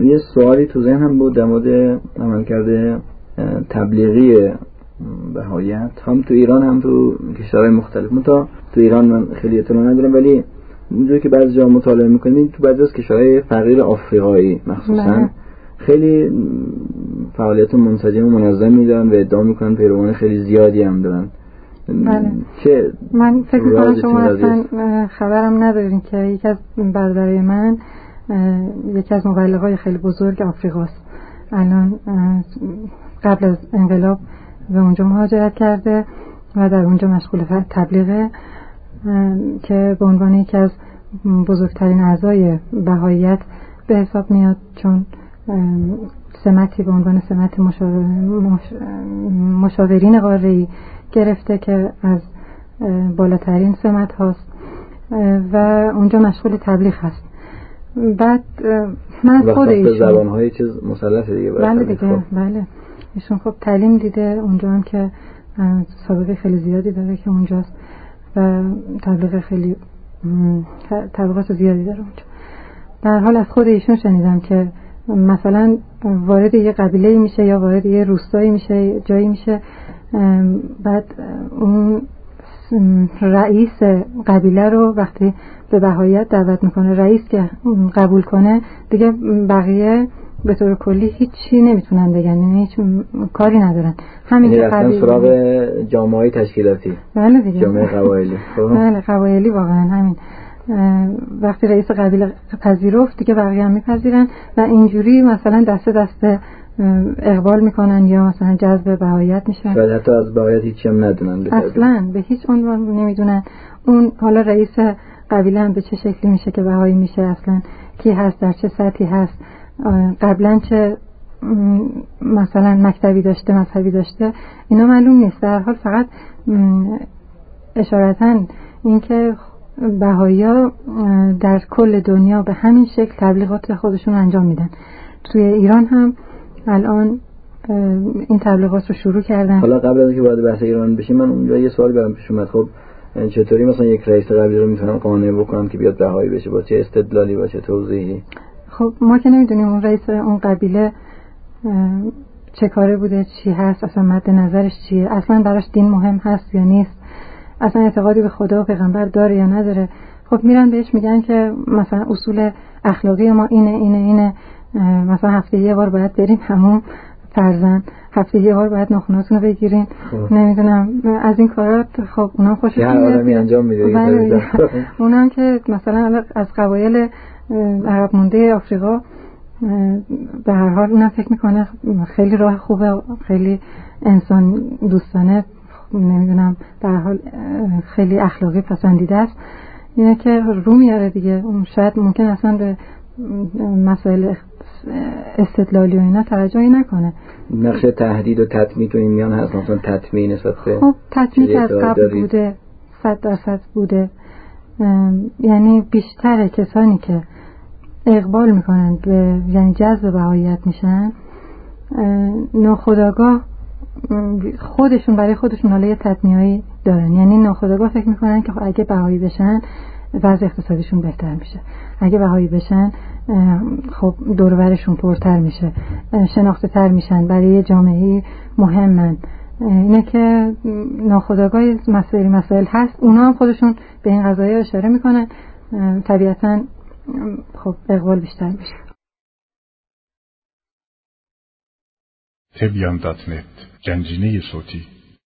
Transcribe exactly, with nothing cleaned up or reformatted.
یه سوالی تو ذهنم بود در مورد عملکرد تبلیغی بهاییت، هم تو ایران هم تو کشورهای مختلف. منتها تو ایران من خیلی اطلاع ندارم، ولی اونجوری که بعضی جا مطالعه میکنیم تو بعضی از کشورهای فقیر آفریقایی مخصوصا خیلی فعالیت منسجم و منظمی دارن و ادعا میکنن پیروان خیلی زیادی هم دارن. بله. چه من فکر میکنم شما اصلا خبرم ندارین که یکی از برادرای من یکی از مبلغای خیلی بزرگ آفریقاست. الان قبل از انقلاب به اونجا مهاجرت کرده و در اونجا مشغول تبلیغه که به عنوان یکی از بزرگترین اعضای بهاییت به حساب میاد، چون سمتی به عنوان سمت مشاور... مش... مشاورین قاره‌ای گرفته که از بالاترین سمت هاست و اونجا مشغول تبلیغ هست. بعد من خود ایشون زبان‌های چیز مسلطه دیگه. بله دیگه، بله ایشون خب تعلیم دیده اونجا هم که سابقه خیلی زیادی داره که اونجاست و تبلیغ خیلی تبلیغات زیادی داره اونجا. در حال از خود ایشون شنیدم که مثلا وارد یه قبیله میشه یا وارد یه روستایی میشه، جایی میشه، بعد اون رئیس قبیله رو وقتی به بهاییت دعوت میکنه، رئیس که قبول کنه دیگه بقیه به طور کلی هیچی نمیتونن بگن، یعنی هیچ کاری ندارن. همین که قبیله سراغ جامعه تشکیلاتی. بله دیگه، جامعه قبایلی. بله قبایلی واقعا همین. وقتی رئیس قبیله پذیرفت دیگه بقیه هم میپذیرن و اینجوری مثلا دست دست اقبال میکنن یا مثلا جذب بهاییت میشن. شاید حتی از بهاییت هیچی هم ندونن، اصلا به هیچ عنوان نمیدونن اون حالا رئیس قبیله هم به چه شکلی میشه که بهایی میشه، اصلا کی هست، در چه سطحی هست، قبلا چه مثلا مکتبی داشته، مذهبی داشته، اینا معلوم نیست. در حال فقط اشارتاً اینکه بهایی‌ها در کل دنیا به همین شکل تبلیغات خودشون انجام میدن. توی ایران هم الان این تبلیغات رو شروع کردن. حالا قبل از اینکه وارد بحث ایران بشیم، من اونجا یه سوال برام پیش اومد. خب چطوری مثلا یک رئیس قبیله رو میتونن قانع بکنن که بیاد بهایی بشه؟ با چه استدلالی، با چه توضیحی؟ خب ما که نمیدونیم اون رئیس اون قبیله چه کاره بوده، چی هست، اصلا مد نظرش چیه، اصلا براش دین مهم هست یا نیست، اصلا اعتقادی به خدا و پیغمبر داره یا نداره. خب میرن بهش میگن که مثلا اصول اخلاقی ما اینه اینه اینه، مثلا هفته یه بار باید بریم حموم، فرضاً هفته یه بار باید ناخناتون رو بگیرین، نمیدونم از این کارات. خب اونام خوششون میاد، هر آدمی انجام میده. اونام که مثلا از قبایل عرب مونده آفریقا به هر حال اونم فکر میکنه خیلی راه خوبه، خیلی انسان دوستانه، نمیدونم به هر حال خیلی اخلاقی پسندیده است، اینه که رو میاره دیگه. اون شاید ممکن اصلا به مسائل استدلالی و اینا توجهی نکنه. نقش تهدید و تطمیع تو این میان هست، مثلا تطمیع نسبت به خب تطمیع از قبل بوده، صد درصد بوده، یعنی بیشتر کسانی که اقبال میکنن به یعنی جذب بهاییت میشن ناخودآگاه خودشون برای خودشون حالا یه تطمیعی دارن، یعنی ناخودآگاه فکر میکنن که اگه بهایی بشن وضع اقتصادیشون بهتر میشه، اگه بهایی بشن خب دور و برشون پرتر میشه، شناخته تر میشن، برای یه جامعه مهمن. اینه که ناخودآگاه مسائل مسائل هست، اونا هم خودشون به این قضايا اشاره میکنن، طبیعتاً خب اقبال بیشتر میشه. تبیان دات نت، گنجینه صوتی.